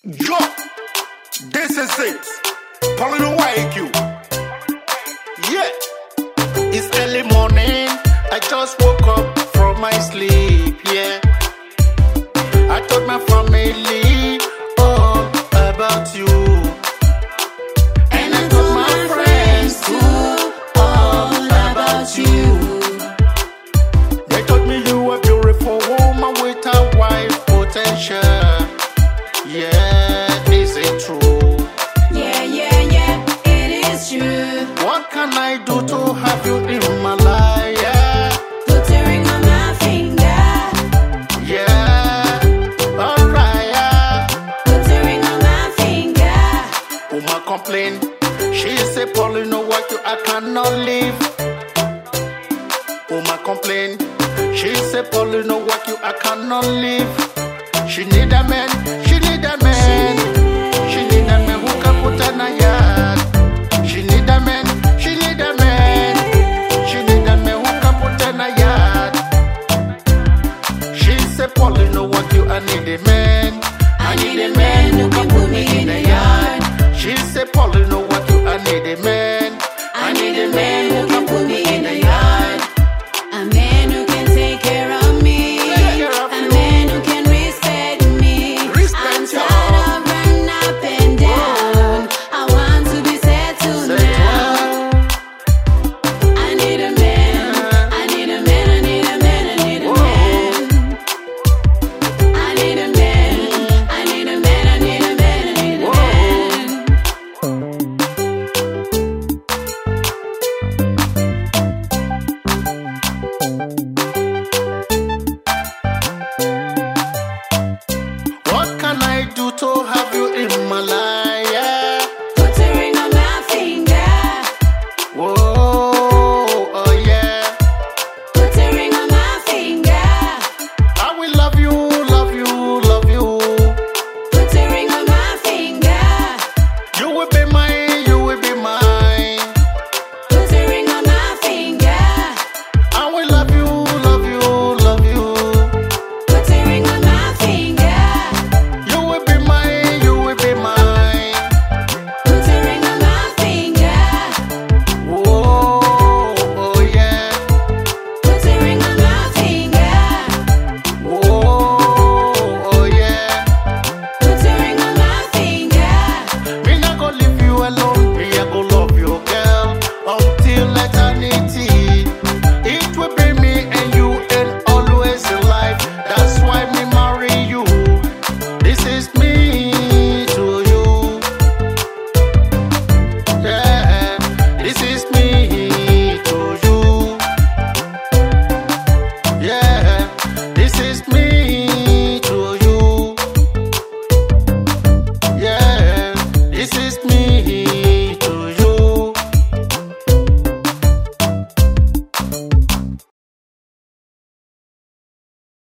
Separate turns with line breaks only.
Yo, this is it. Paulino YQ. Yeah, it's early morning. I just woke up from my sleep. Yeah, I told my family all about you, and I told my friends too all about you. They told me you a beautiful woman with a wide potential. Yeah, is it true?
Yeah, it is true.
What can I do to have you in my life? Yeah,
Put a ring on my finger.
yeah, alright, yeah.
Put a ring on my finger.
Uma complain. She say, Paulino, what you I cannot live. Uma complain. She say, Paulino, what you I cannot live. She need a man. She need a man. She need a man who can put her in a yard. She need a man. She need a man. She need a man who can put her in a yard. She say, Paulino, what you I need a man. I need a man who can put me in a yard. She say, Paulino, what you I need a man.
I need a man